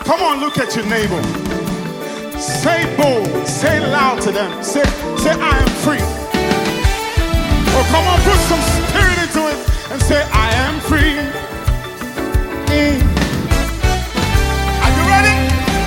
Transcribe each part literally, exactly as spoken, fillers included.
Come on, look at your neighbor. Say bold, say loud to them. Say, say, I am free. Oh, come on, put some spirit into it and say, I am free. Mm. Are you ready?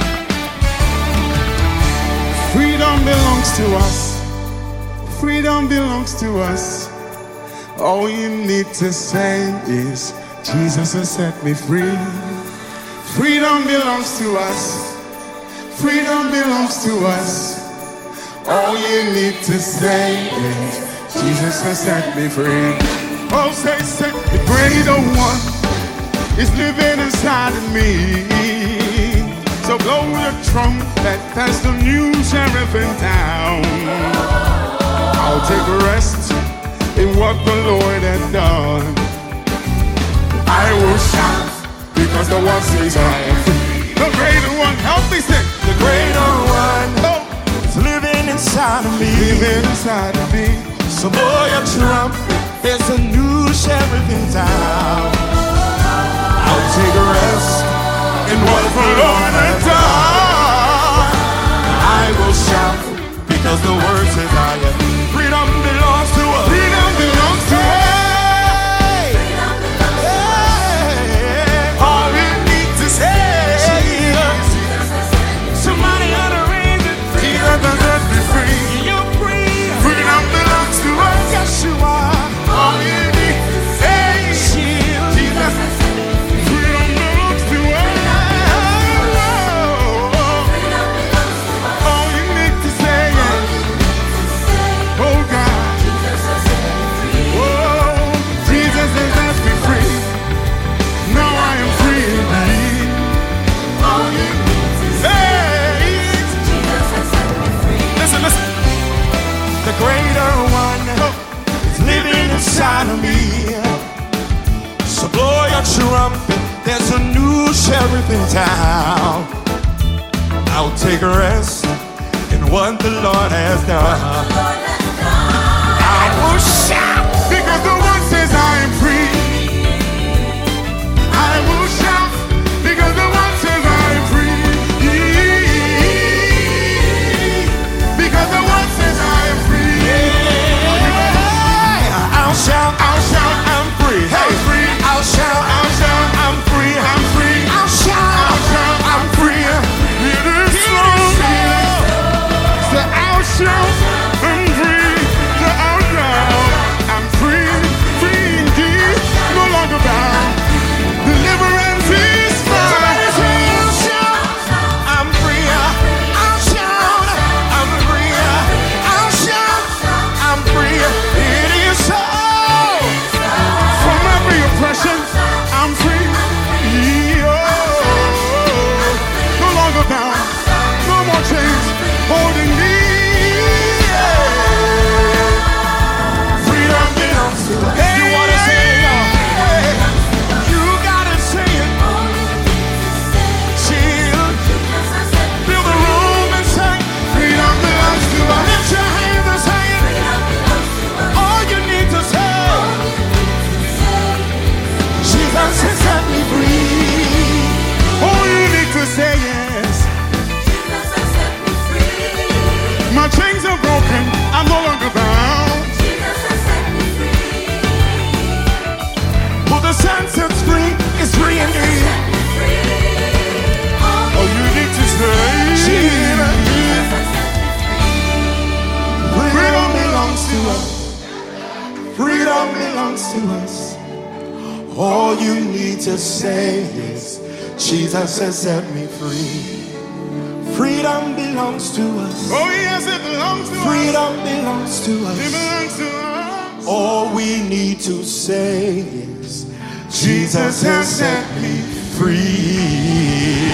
Freedom belongs to us. Freedom belongs to us. All you need to say is, Jesus has set me free. Freedom belongs to us. Freedom belongs to us. All you need to say is, Jesus has set me free. Oh, say, say, the greater one is living inside of me. So blow the trumpet, that's the new sheriff in town. I'll take rest in what the Lord has done. I will shout because the one says I am free. The greater one, help me sing. The greater one oh, is living inside of me. Living inside of me. So blow your trumpet, there's a new sheriff in town. I'll take a rest in what the Lord has done. I will shout because the word says I am free. Freedom belongs to us. Freedom belongs to us. Inside of me. So blow your trumpet, there's a new sheriff in town. I'll take a rest in what the Lord has done. I will shout because the one says I am free. I will shout because the one says I am free. Because the one says I am free. I'll shout, I'll shout, I'm free. Hey, free. I'll shout, I'll shout, I'm free. I'm free. I'll shout, I'll shout, I'm free. It is so. So I'll shout, I'm free. So I'll shout, I'm free. Free indeed, no longer bound. Deliverance is mine. Somebody say, I'll shout, I'm free. I'll shout, I'm free. I'll shout, I'm free. It is so. Oppression, I'm free. Oh, no longer bound, no more chains holding me. Freedom belongs to us. Hey, you wanna say it? You gotta say it. Chill. Fill the room and sing. Freedom belongs to us. Lift your hands and say it. All you need to say. Jesus has set me free. All you need to say is, Jesus has set me free. My chains are broken, I'm no longer bound. Jesus has set me free. Who the Son sets free is free indeed. All you need to say, Jesus has set me free. Freedom belongs to us. Freedom belongs to us. All you need to say is, Jesus has set me free. Freedom belongs to us. Oh yes, it belongs to Freedom us. belongs to us. It belongs to us. All we need to say is, Jesus has set me free.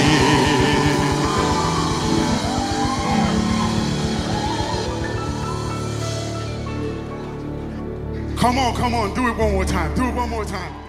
Come on, come on, do it one more time. Do it one more time.